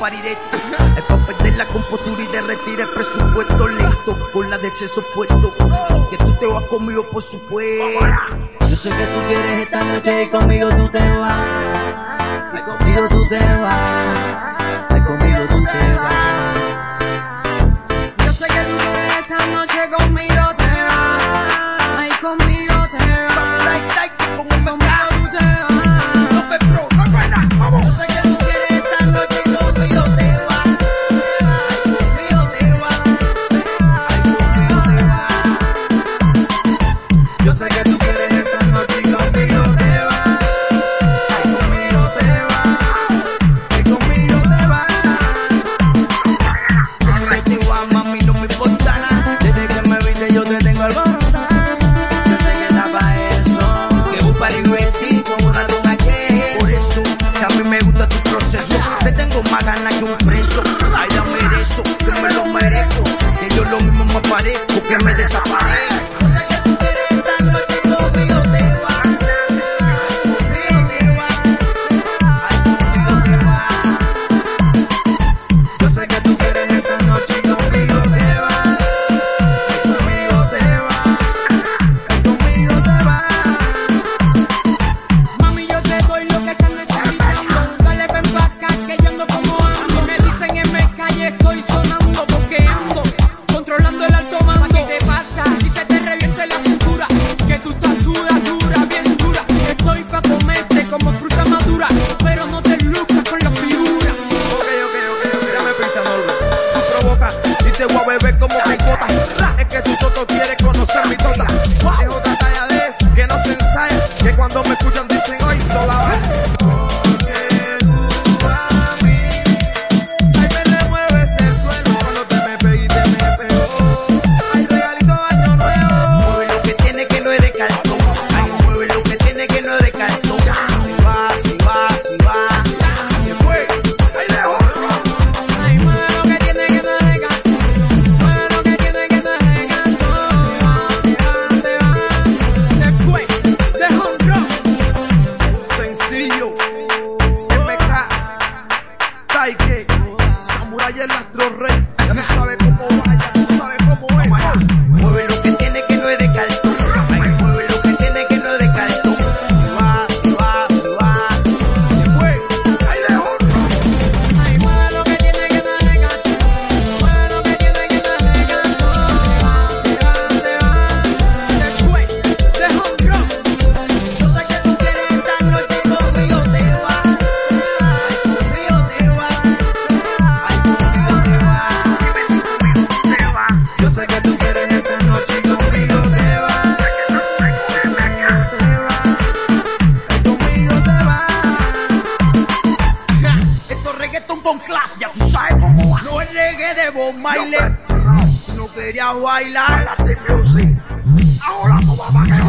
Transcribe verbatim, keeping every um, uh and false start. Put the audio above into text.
party de esto. Es pa' perder la compostura y derretir el presupuesto lento, con la del sexo puesto. Que tú te vas conmigo, por supuesto. Yo sé que tú quieres esta noche y conmigo tú te vas. Ay, conmigo tú te vas. Ay, conmigo tú te vas. Yo sé que tú quieres esta noche conmigo te vas. Ay, conmigo te vas. Samurai Taiki con un mercado. Conmigo tú te vas. López Pro, no suena, vamos. Yo sé que tú quieres esta noche conmigo te vas. Ay, conmigo te vas. Ay, conmigo te vas. Yo sé que tú quieres esta noche y conmigo te vas. Ay, conmigo te vas. Ay, conmigo te vas. Ay, te va, mami, no me importa nada. Desde que me viste yo te tengo alborotado. Yo sé que está pa' eso. Que voy para divertir como una dona que por eso, que a mí me gusta tu proceso. Te tengo más ganas que un preso. Ay, dame de eso, que me lo merezco. Que yo lo mismo me parezco, que me desaparezco. Yo sé que tú quieres esta noche conmigo te vas. Conmigo te vas. Ay, conmigo te vas. Yo sé que tú quieres esta noche y conmigo te vas. Ay, conmigo te vas. Ay, conmigo te vas. Mami, yo te doy lo que estás necesitando. Dale, ven pa' acá que yo ando como ando. Me dicen en mi calle estoy sonando porque ando controlando el alto mando. ¿Qué te pasa? Si se te reviente la cintura, que tú estás dura, dura, bien dura. Estoy pa' comerte como fruta madura, pero no te lucras con la figura. Ok, ok, ok, ok, dame pensando algo. Tú provocas y te voy a beber como picota. Es que tu toto quiere conocer mi tota. Es otra talla de esa que no se ensaya, que cuando me escuchan dicen hoy sola va. Porque tú a mí, ay, me remueves el suelo cuando te me pegué y te me pegó. Ay, regalito año nuevo. Mueve lo que tiene que no es de cartón. Ay, mueve lo que tiene que no es de cartón. Si va, si va, si va. Se fue. Ahí dejó. Ay, mueve lo que tiene que no es de gato. Mueve lo que tiene que no es de gato. Se va, se va, se fue. De home run. Sencillo. M K. Taike. Samurai el astro rey. Ya no sabe cómo vaya, no sabe cómo es. Mueve lo que tiene que no es de cartón. Ay, mueve lo que tiene que no es de cartón. Si va, si va, si va. Se fue. Ahí dejó. Ay, mueve lo que tiene que no es de gato. Mueve lo que tiene que no es de gato. Se va, se va, se fue. De home run. Yo sé que tú quieres esta noche conmigo te vas. Ay, conmigo te vas. Ay, conmigo te vas. Yo sé que tú quieres esta noche y conmigo te vas. Ay, conmigo te vas. Ay, conmigo te vas. Esto es reggaeton con clase, ya tú sabes cómo va. No es reggae de Bob Marley. No querías bailar. Ahora tú vas a bailar.